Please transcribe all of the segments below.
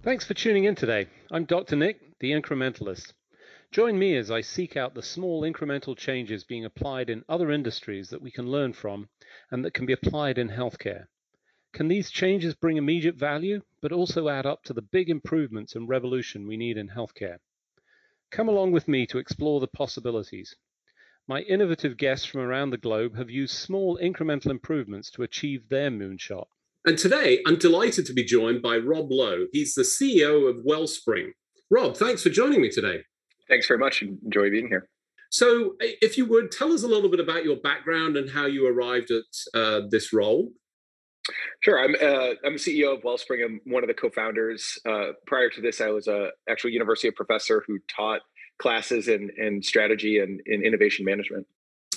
Thanks for tuning in today. I'm Dr. Nick, the incrementalist. Join me as I seek out the small incremental changes being applied in other industries that we can learn from and that can be applied in healthcare. Can these changes bring immediate value, but also add up to the big improvements and revolution we need in healthcare? Come along with me to explore the possibilities. My innovative guests from around the globe have used small incremental improvements to achieve their moonshot. And today, I'm delighted to be joined by Rob Lowe. He's the CEO of Wellspring. Rob, thanks for joining me today. Thanks very much. Enjoy being here. So, if you would, tell us a little bit about your background and how you arrived at this role. Sure. I'm the CEO of Wellspring. I'm one of the co-founders. Prior to this, I was a actual university professor who taught classes in strategy and in innovation management.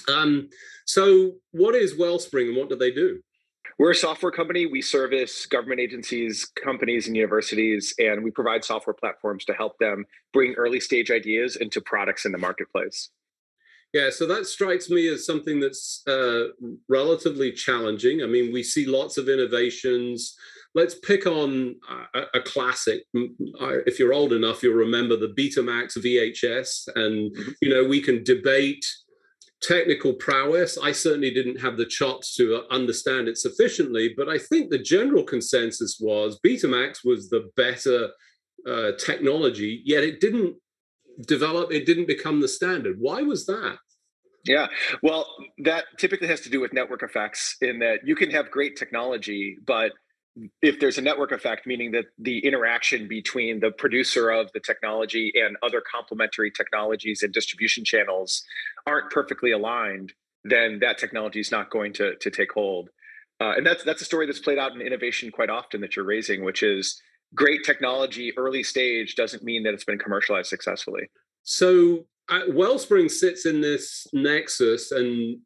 So, what is Wellspring and what do they do? We're a software company. We service government agencies, companies, and universities, and we provide software platforms to help them bring early stage ideas into products in the marketplace. Yeah, so that strikes me as something that's relatively challenging. I mean, we see lots of innovations. Let's pick on a classic. If you're old enough, you'll remember the Betamax VHS, and we can debate technical prowess. I certainly didn't have the chops to understand it sufficiently, but I think the general consensus was Betamax was the better technology, yet it didn't develop, it didn't become the standard. Why was that? Yeah, well, that typically has to do with network effects in that you can have great technology, but if there's a network effect, meaning that the interaction between the producer of the technology and other complementary technologies and distribution channels aren't perfectly aligned, then that technology is not going to take hold. And that's a story that's played out in innovation quite often that you're raising, which is great technology early stage doesn't mean that it's been commercialized successfully. So Wellspring sits in this nexus, and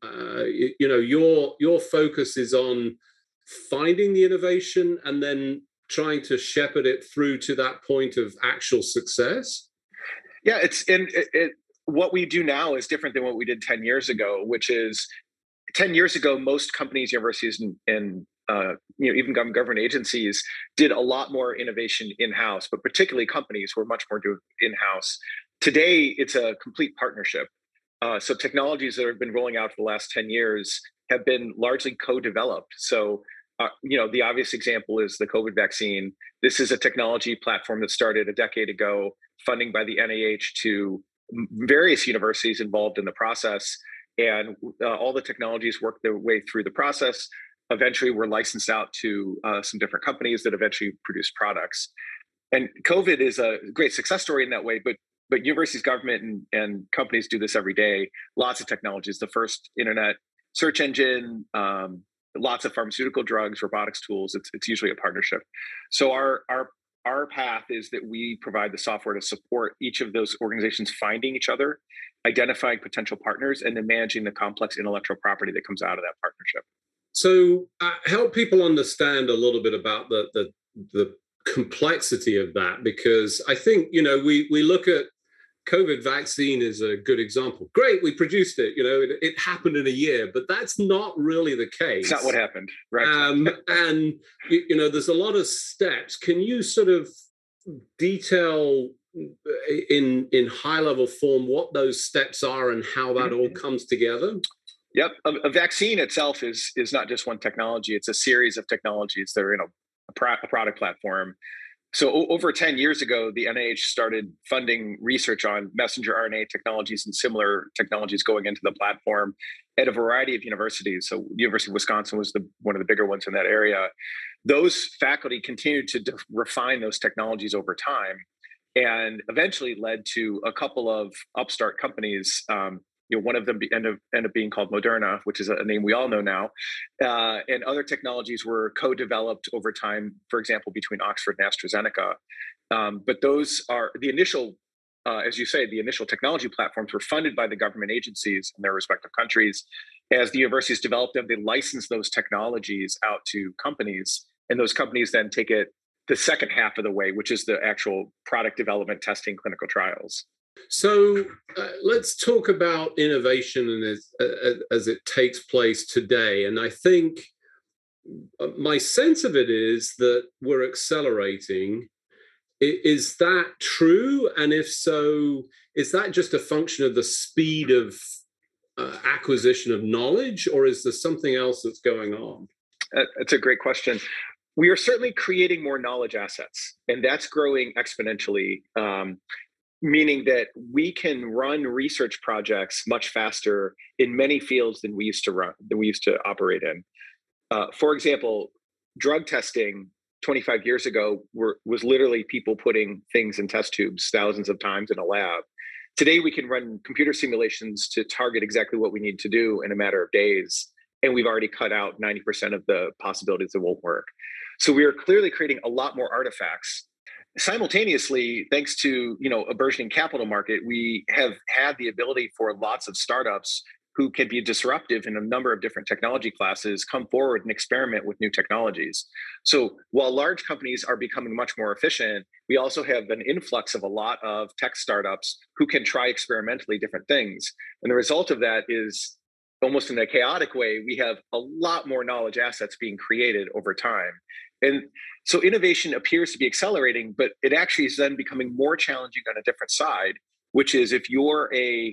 your focus is on finding the innovation and then trying to shepherd it through to that point of actual success. Yeah, what we do now is different than what we did 10 years ago, which is 10 years ago, most companies, universities, and even government agencies did a lot more innovation in-house, but particularly companies were much more do in-house. Today, it's a complete partnership. So technologies that have been rolling out for the last 10 years have been largely co-developed. So, the obvious example is the COVID vaccine. This is a technology platform that started a decade ago, funding by the NIH to various universities involved in the process. And all the technologies worked their way through the process. Eventually, were licensed out to some different companies that eventually produce products. And COVID is a great success story in that way, but universities, government, and companies do this every day. Lots of technologies. The first internet search engine, lots of pharmaceutical drugs, robotics tools. It's usually a partnership. So our path is that we provide the software to support each of those organizations finding each other, identifying potential partners, and then managing the complex intellectual property that comes out of that partnership. So help people understand a little bit about the complexity of that, because I think we look at COVID vaccine is a good example. Great, we produced it. It happened in a year, but that's not really the case. It's not what happened, right? And there's a lot of steps. Can you sort of detail in high level form what those steps are and how that all comes together? Yep, a vaccine itself is not just one technology. It's a series of technologies that are in a product platform. So over 10 years ago, the NIH started funding research on messenger RNA technologies and similar technologies going into the platform at a variety of universities. So University of Wisconsin was one of the bigger ones in that area. Those faculty continued to refine those technologies over time and eventually led to a couple of upstart companies. One of them ended up being called Moderna, which is a name we all know now. And other technologies were co-developed over time, for example, between Oxford and AstraZeneca. But those are the initial, as you say, the initial technology platforms were funded by the government agencies in their respective countries. As the universities developed them, they licensed those technologies out to companies, and those companies then take it the second half of the way, which is the actual product development, testing, clinical trials. So let's talk about innovation and as it takes place today. And I think my sense of it is that we're accelerating. Is that true? And if so, is that just a function of the speed of acquisition of knowledge, or is there something else that's going on? That's a great question. We are certainly creating more knowledge assets, and that's growing exponentially, meaning that we can run research projects much faster in many fields than we used to operate in. For example, drug testing 25 years ago was literally people putting things in test tubes thousands of times in a lab. Today, we can run computer simulations to target exactly what we need to do in a matter of days. And we've already cut out 90% of the possibilities that won't work. So we are clearly creating a lot more artifacts. Simultaneously, thanks to a burgeoning capital market, we have had the ability for lots of startups who can be disruptive in a number of different technology classes come forward and experiment with new technologies. So while large companies are becoming much more efficient, we also have an influx of a lot of tech startups who can try experimentally different things. And the result of that is, almost in a chaotic way, we have a lot more knowledge assets being created over time. And so innovation appears to be accelerating, but it actually is then becoming more challenging on a different side, which is if you're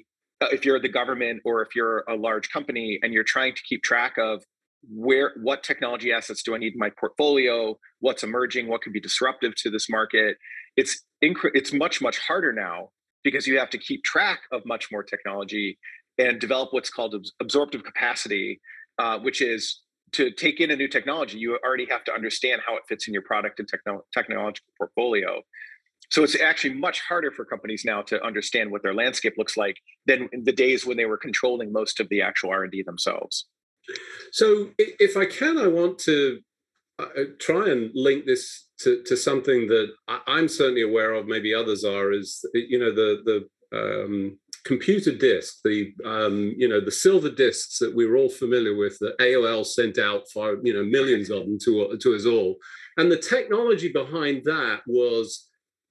the government or if you're a large company and you're trying to keep track of what technology assets do I need in my portfolio, what's emerging, what can be disruptive to this market, it's much, much harder now because you have to keep track of much more technology and develop what's called absorptive capacity, which is to take in a new technology, you already have to understand how it fits in your product and technological portfolio. So it's actually much harder for companies now to understand what their landscape looks like than in the days when they were controlling most of the actual R&D themselves. So if I can, I want to try and link this to something that I'm certainly aware of, maybe others are, is the computer disk, the silver disks that we were all familiar with, that AOL sent out for millions of them to us all, and the technology behind that was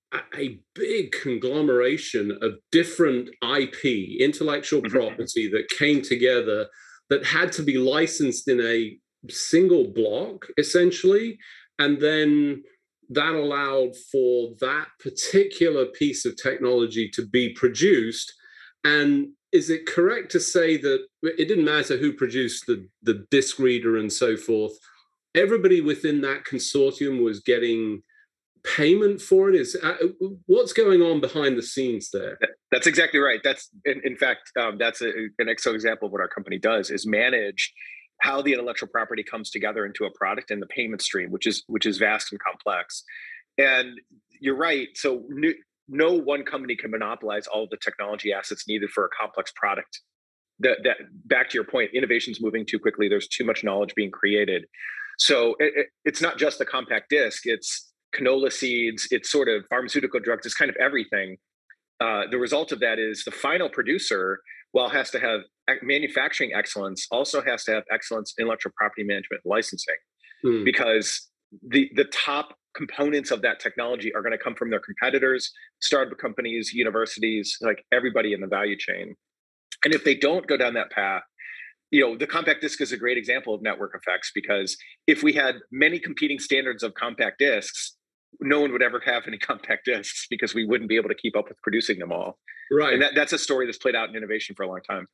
a big conglomeration of different IP, intellectual property, that came together that had to be licensed in a single block, essentially, and then that allowed for that particular piece of technology to be produced. And is it correct to say that it didn't matter who produced the disk reader and so forth, everybody within that consortium was getting payment for it? What's going on behind the scenes there? That's exactly right. That's in fact, that's an excellent example of what our company does, is manage how the intellectual property comes together into a product and the payment stream, which is vast and complex. And you're right. So no one company can monopolize all of the technology assets needed for a complex product. That back to your point, innovation's moving too quickly. There's too much knowledge being created. So it's not just the compact disc. It's canola seeds. It's sort of pharmaceutical drugs. It's kind of everything. The result of that is the final producer, while has to have manufacturing excellence, also has to have excellence in intellectual property management and licensing, because the top components of that technology are going to come from their competitors, startup companies, universities, like everybody in the value chain. And if they don't go down that path, the compact disc is a great example of network effects, because if we had many competing standards of compact discs, no one would ever have any compact discs because we wouldn't be able to keep up with producing them all. Right. And that's a story that's played out in innovation for a long time.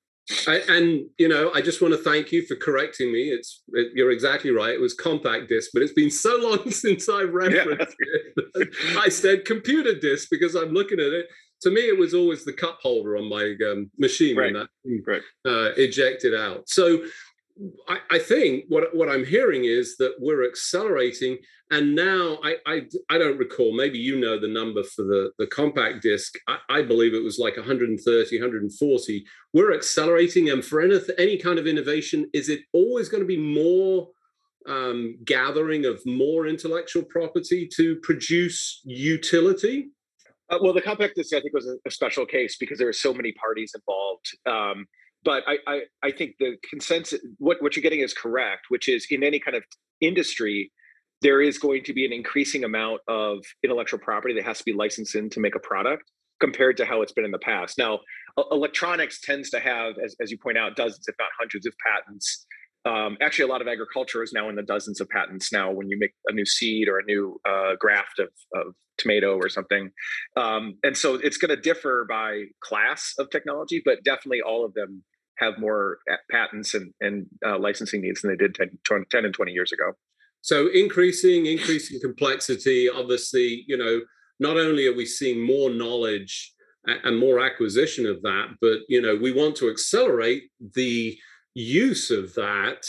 I just want to thank you for correcting me. You're exactly right. It was compact disc, but it's been so long since I referenced it. I said computer disc because I'm looking at it. To me, it was always the cup holder on my machine when that ejected out. So I think what I'm hearing is that we're accelerating, and now I don't recall, maybe you know the number for the compact disc. I believe it was like 130, 140. We're accelerating, and for any kind of innovation, is it always going to be more gathering of more intellectual property to produce utility? Well, the compact disc, I think, was a special case because there were so many parties involved. But I think the consensus, what you're getting is correct, which is in any kind of industry, there is going to be an increasing amount of intellectual property that has to be licensed in to make a product compared to how it's been in the past. Now, electronics tends to have, as you point out, dozens, if not hundreds of patents. Actually, a lot of agriculture is now in the dozens of patents now when you make a new seed or a new graft of tomato or something. And so it's going to differ by class of technology, but definitely all of them have more patents and licensing needs than they did 10 and 20 years ago. So increasing complexity, obviously, not only are we seeing more knowledge and more acquisition of that, but, we want to accelerate the use of that,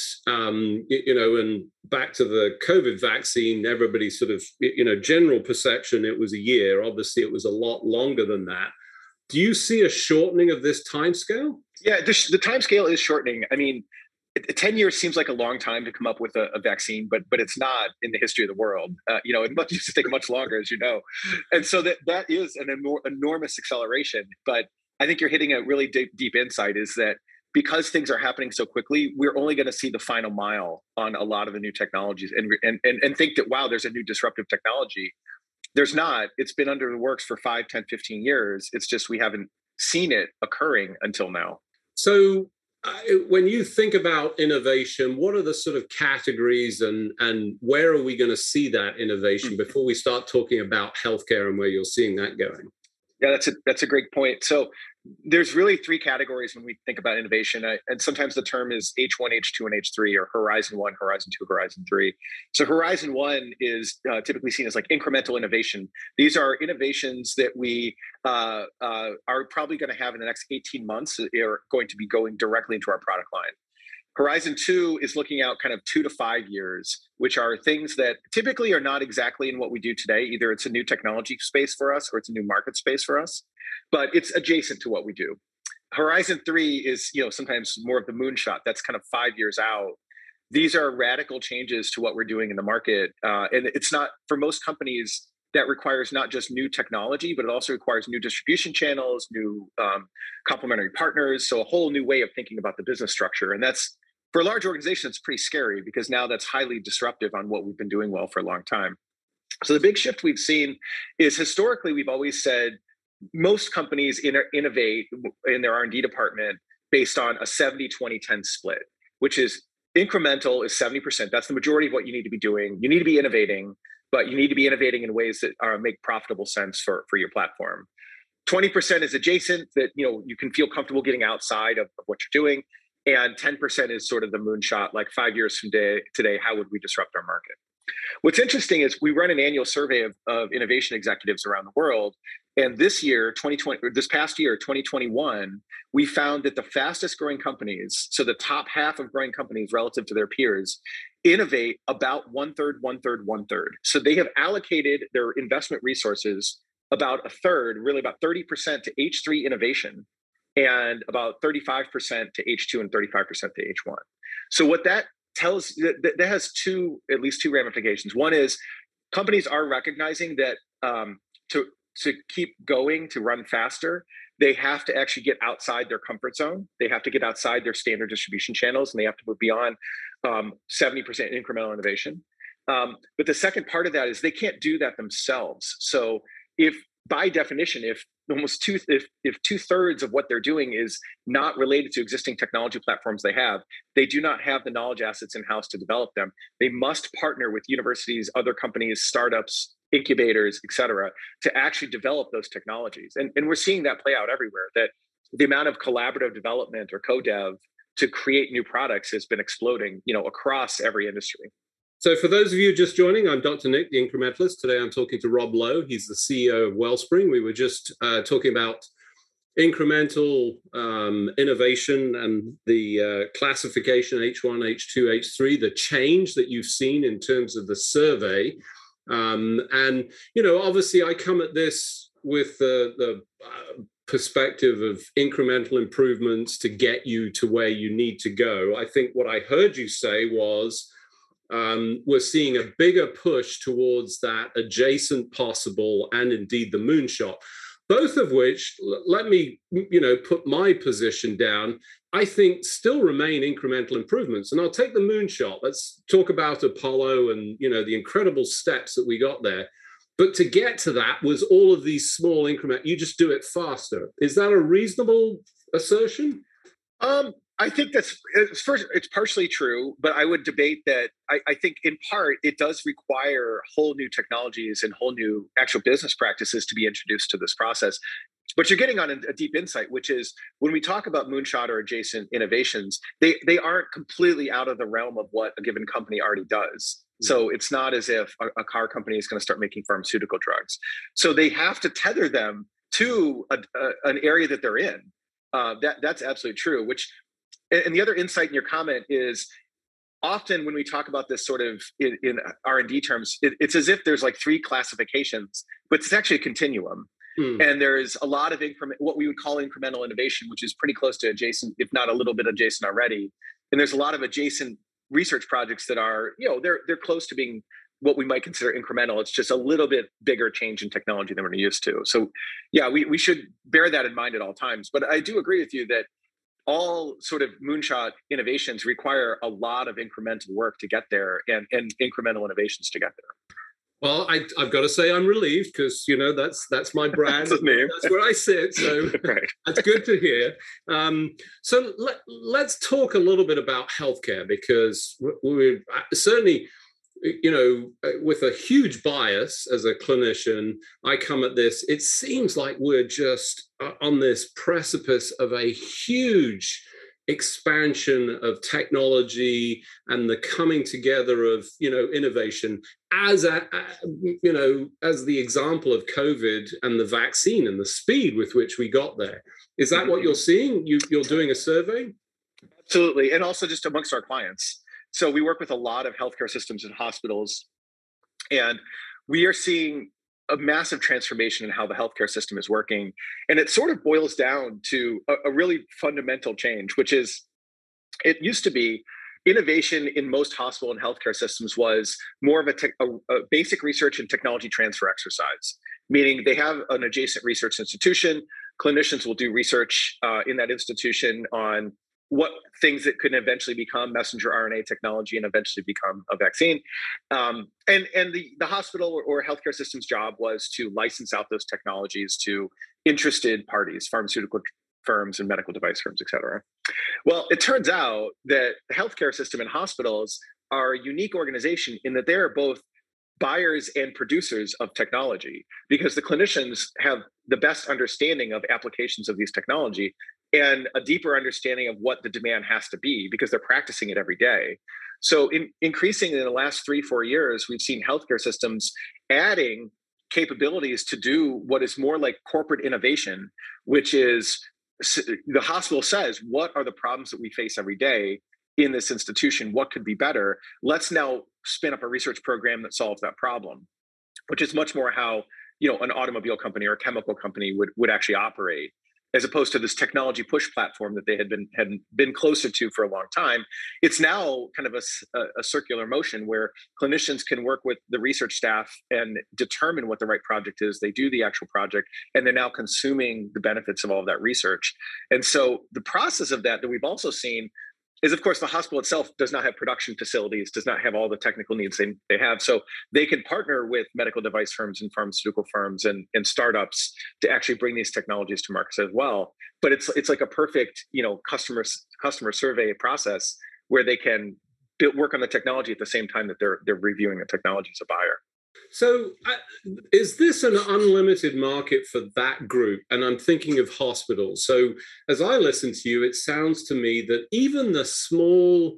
and back to the COVID vaccine, everybody sort of, general perception, it was a year. Obviously, it was a lot longer than that. Do you see a shortening of this timescale? Yeah, the timescale is shortening. I mean, 10 years seems like a long time to come up with a vaccine, but it's not in the history of the world. It used to take much longer, as you know. And so that is an enormous acceleration. But I think you're hitting a really deep insight, is that because things are happening so quickly, we're only going to see the final mile on a lot of the new technologies and think that, wow, there's a new disruptive technology. There's not. It's been under the works for 5, 10, 15 years. It's just we haven't seen it occurring until now. So when you think about innovation, what are the sort of categories and where are we going to see that innovation before we start talking about healthcare and where you're seeing that going? Yeah, that's a great point. So there's really 3 categories when we think about innovation. And sometimes the term is H1, H2, and H3, or Horizon 1, Horizon 2, Horizon 3. So Horizon 1 is typically seen as like incremental innovation. These are innovations that we are probably going to have in the next 18 months, are going to be going directly into our product line. Horizon 2 is looking out kind of 2 to 5 years, which are things that typically are not exactly in what we do today. Either it's a new technology space for us or it's a new market space for us, but it's adjacent to what we do. Horizon 3 is, sometimes more of the moonshot. That's kind of 5 years out. These are radical changes to what we're doing in the market. And it's not, for most companies, that requires not just new technology, but it also requires new distribution channels, new complementary partners. So a whole new way of thinking about the business structure. And that's, for a large organization, it's pretty scary because now that's highly disruptive on what we've been doing well for a long time. So the big shift we've seen is, historically, we've always said most companies innovate in their R&D department based on a 70-20-10 split, which is incremental is 70%. That's the majority of what you need to be doing. You need to be innovating, but you need to be innovating in ways that make profitable sense for your platform. 20% is adjacent, that you can feel comfortable getting outside of what you're doing. And 10% is sort of the moonshot, like 5 years from today, how would we disrupt our market? What's interesting is we run an annual survey of innovation executives around the world. And this past year, 2021, we found that the fastest growing companies, so the top half of growing companies relative to their peers, innovate about 1/3, 1/3, 1/3. So they have allocated their investment resources about 1/3, really about 30% to H3 innovation, and about 35% to H2 and 35% to H1. So what that tells, that has at least two ramifications. One is companies are recognizing that to keep going, to run faster, they have to actually get outside their comfort zone. They have to get outside their standard distribution channels, and they have to move beyond 70% incremental innovation. But the second part of that is they can't do that themselves. So if, by definition, if 2/3 of what they're doing is not related to existing technology platforms they do not have the knowledge assets in-house to develop them. They must partner with universities, other companies, startups, incubators, et cetera, to actually develop those technologies. And we're seeing that play out everywhere, that the amount of collaborative development or co-dev to create new products has been exploding, across every industry. So for those of you just joining, I'm Dr. Nick, the Incrementalist. Today I'm talking to Rob Lowe. He's the CEO of Wellspring. We were just talking about incremental innovation and the classification H1, H2, H3, the change that you've seen in terms of the survey. And, obviously I come at this with the perspective of incremental improvements to get you to where you need to go. I think what I heard you say was, we're seeing a bigger push towards that adjacent possible and indeed the moonshot, both of which, let me, put my position down, I think still remain incremental improvements. And I'll take the moonshot. Let's talk about Apollo and, the incredible steps that we got there. But to get to that was all of these small increments. You just do it faster. Is that a reasonable assertion? I think it's partially true, but I would debate that I think in part it does require whole new technologies and whole new actual business practices to be introduced to this process. But you're getting on a deep insight, which is when we talk about moonshot or adjacent innovations, they aren't completely out of the realm of what a given company already does. So it's not as if a car company is going to start making pharmaceutical drugs. So they have to tether them to an area that they're in. That's absolutely true. And the other insight in your comment is often when we talk about this sort of in R&D terms, it's as if there's like three classifications, but it's actually a continuum. And there's a lot of what we would call incremental innovation, which is pretty close to adjacent, if not a little bit adjacent already. And there's a lot of adjacent research projects that are, they're close to being what we might consider incremental. It's just a little bit bigger change in technology than we're used to. So yeah, we should bear that in mind at all times. But I do agree with you that all sort of moonshot innovations require a lot of incremental work to get there and incremental innovations to get there. Well, I've got to say I'm relieved because, that's my brand. That's where I sit. So right. That's good to hear. So let's talk a little bit about healthcare, because we're certainly, with a huge bias as a clinician, I come at this, it seems like we're just on this precipice of a huge expansion of technology and the coming together of innovation as the example of COVID and the vaccine and the speed with which we got there. Is that what you're seeing? You're doing a survey? Absolutely. And also just amongst our clients. So we work with a lot of healthcare systems and hospitals, and we are seeing a massive transformation in how the healthcare system is working. And it sort of boils down to a really fundamental change, which is it used to be innovation in most hospital and healthcare systems was more of a basic research and technology transfer exercise, meaning they have an adjacent research institution. Clinicians will do research in that institution on what things that could eventually become messenger RNA technology and eventually become a vaccine. And the hospital or healthcare system's job was to license out those technologies to interested parties, pharmaceutical firms and medical device firms, et cetera. Well, it turns out that the healthcare system and hospitals are a unique organization in that they're both buyers and producers of technology, because the clinicians have the best understanding of applications of these technology and a deeper understanding of what the demand has to be because they're practicing it every day. So increasingly in the last 3-4 years, we've seen healthcare systems adding capabilities to do what is more like corporate innovation, which is the hospital says, what are the problems that we face every day in this institution? What could be better? Let's now spin up a research program that solves that problem, which is much more how an automobile company or a chemical company would actually operate, as opposed to this technology push platform that they had been closer to for a long time. It's now kind of a circular motion where clinicians can work with the research staff and determine what the right project is. They do the actual project, and they're now consuming the benefits of all of that research. And so the process of that we've also seen is, of course, the hospital itself does not have production facilities, does not have all the technical needs they have. So they can partner with medical device firms and pharmaceutical firms and startups to actually bring these technologies to markets as well. But it's like a perfect, customer survey process where they can work on the technology at the same time that they're reviewing the technology as a buyer. So is this an unlimited market for that group? And I'm thinking of hospitals. So as I listen to you, it sounds to me that even the small,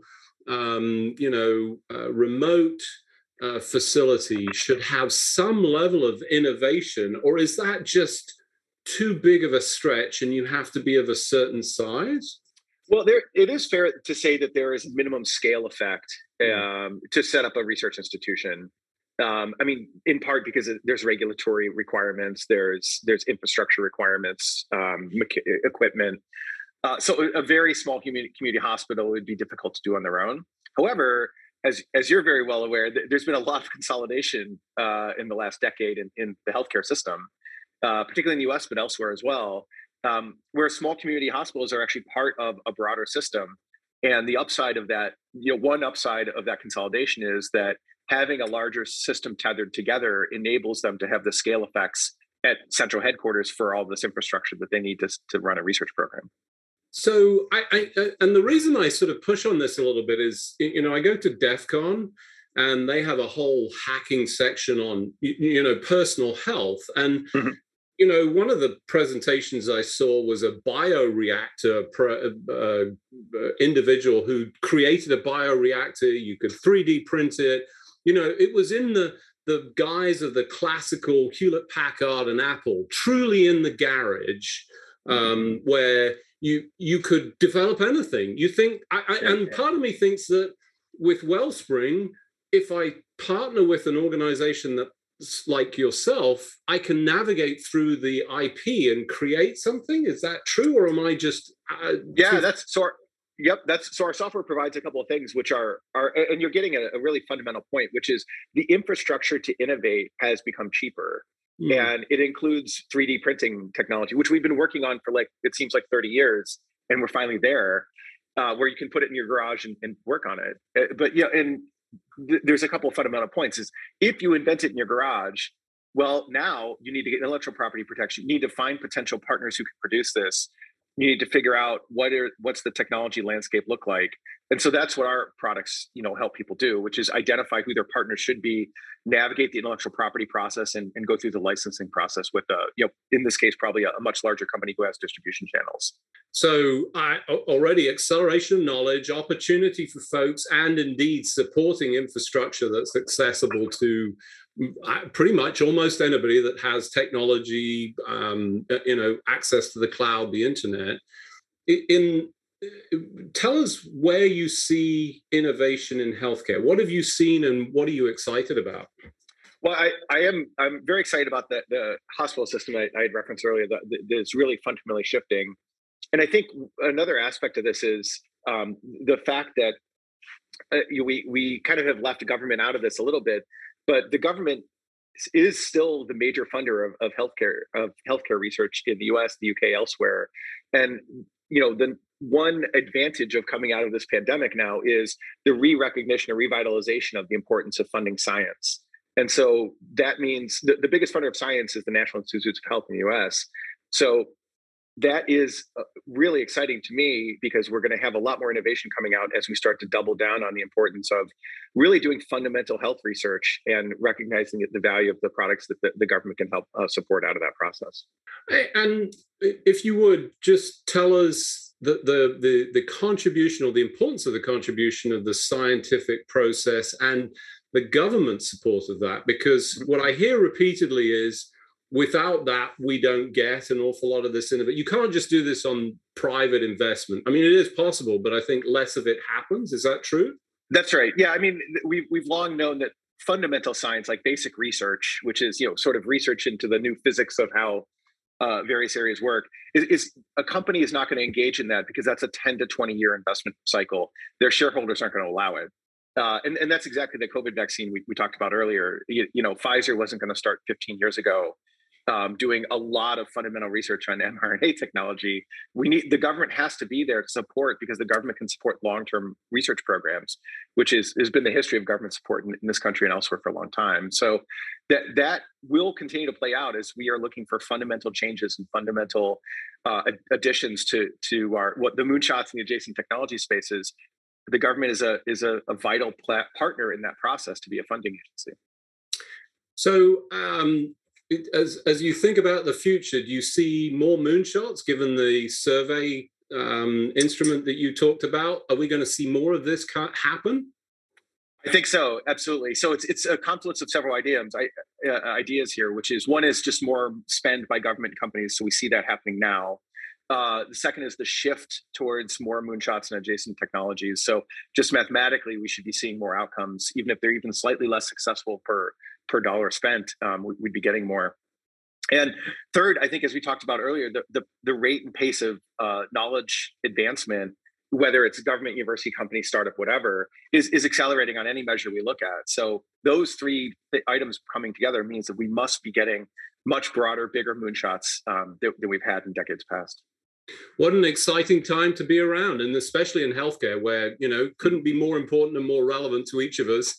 remote facility should have some level of innovation, or is that just too big of a stretch and you have to be of a certain size? Well, it is fair to say that there is a minimum scale effect to set up a research institution. In part because there's regulatory requirements, there's infrastructure requirements, equipment. So a very small community hospital would be difficult to do on their own. However, as you're very well aware, there's been a lot of consolidation in the last decade in the healthcare system, particularly in the US, but elsewhere as well, where small community hospitals are actually part of a broader system. And the upside of that, one upside of that consolidation is that having a larger system tethered together enables them to have the scale effects at central headquarters for all this infrastructure that they need to run a research program. So and the reason I sort of push on this a little bit is, I go to DEF CON and they have a whole hacking section on, personal health. And, Mhm. one of the presentations I saw was a bioreactor individual who created a bioreactor. You could 3D print it. It was in the guise of the classical Hewlett Packard and Apple, truly in the garage, where you could develop anything. You think, and part of me thinks that with Wellspring, if I partner with an organization that's like yourself, I can navigate through the IP and create something. Is that true, or am I just? That's so. Yep, that's so. Our software provides a couple of things, which are, and you're getting a really fundamental point, which is the infrastructure to innovate has become cheaper. And it includes 3D printing technology, which we've been working on for it seems like 30 years, and we're finally there, where you can put it in your garage and work on it. But there's a couple of fundamental points. Is if you invent it in your garage, well, now you need to get intellectual property protection. You need to find potential partners who can produce this. You need to figure out what's the technology landscape look like. And so that's what our products, help people do, which is identify who their partners should be, navigate the intellectual property process, and go through the licensing process with, in this case, probably a much larger company who has distribution channels. So already acceleration of knowledge, opportunity for folks, and indeed supporting infrastructure that's accessible to pretty much almost anybody that has technology, access to the cloud, the internet. Tell us where you see innovation in healthcare. What have you seen, and what are you excited about? Well, I'm very excited about the hospital system I had referenced earlier that is really fundamentally shifting. And I think another aspect of this is the fact that we kind of have left the government out of this a little bit, but the government is still the major funder of healthcare research in the US, the UK, elsewhere. And the one advantage of coming out of this pandemic now is the re-recognition and revitalization of the importance of funding science. And so that means the biggest funder of science is the National Institutes of Health in the US. So that is really exciting to me, because we're going to have a lot more innovation coming out as we start to double down on the importance of really doing fundamental health research and recognizing the value of the products that the government can help support out of that process. And if you would just tell us the contribution, or the importance of the contribution of the scientific process and the government support of that, because what I hear repeatedly is, without that, we don't get an awful lot of this innovation. You can't just do this on private investment. I mean, it is possible, but I think less of it happens. Is that true? That's right. Yeah, I mean, we've long known that fundamental science, like basic research, which is sort of research into the new physics of how various areas work, is a company is not going to engage in that, because that's a 10 to 20 year investment cycle. Their shareholders aren't going to allow it. And that's exactly the COVID vaccine we talked about earlier. Pfizer wasn't going to start 15 years ago doing a lot of fundamental research on mRNA technology. The government has to be there to support, because the government can support long-term research programs, which has been the history of government support in this country and elsewhere for a long time. So that will continue to play out as we are looking for fundamental changes and fundamental additions to what the moonshots and the adjacent technology spaces. The government is a vital partner in that process to be a funding agency. So as you think about the future, do you see more moonshots given the survey instrument that you talked about? Are we going to see more of this happen? I think so, absolutely. So it's a confluence of several ideas here, which is, one is just more spend by government companies. So we see that happening now. The second is the shift towards more moonshots and adjacent technologies. So just mathematically, we should be seeing more outcomes, even if they're even slightly less successful per dollar spent. We'd be getting more. And third, I think, as we talked about earlier, the rate and pace of knowledge advancement, whether it's government, university, company, startup, whatever, is accelerating on any measure we look at. So those three items coming together means that we must be getting much broader, bigger moonshots than we've had in decades past. What an exciting time to be around, and especially in healthcare, where couldn't be more important and more relevant to each of us.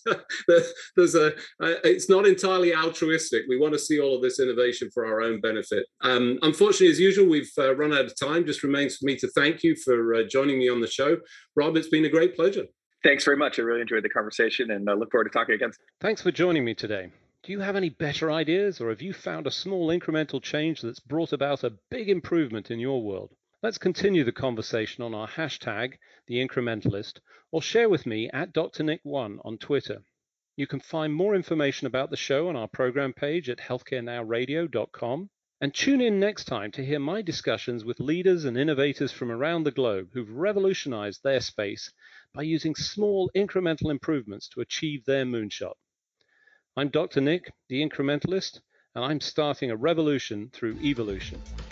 It's not entirely altruistic. We want to see all of this innovation for our own benefit. Unfortunately, as usual, we've run out of time. Just remains for me to thank you for joining me on the show, Rob. It's been a great pleasure. Thanks very much. I really enjoyed the conversation, and I look forward to talking again. Thanks for joining me today. Do you have any better ideas, or have you found a small incremental change that's brought about a big improvement in your world? Let's continue the conversation on our hashtag, The Incrementalist, or share with me at Dr. Nick1 on Twitter. You can find more information about the show on our program page at healthcarenowradio.com, and tune in next time to hear my discussions with leaders and innovators from around the globe who've revolutionized their space by using small incremental improvements to achieve their moonshot. I'm Dr. Nick, the Incrementalist, and I'm starting a revolution through evolution.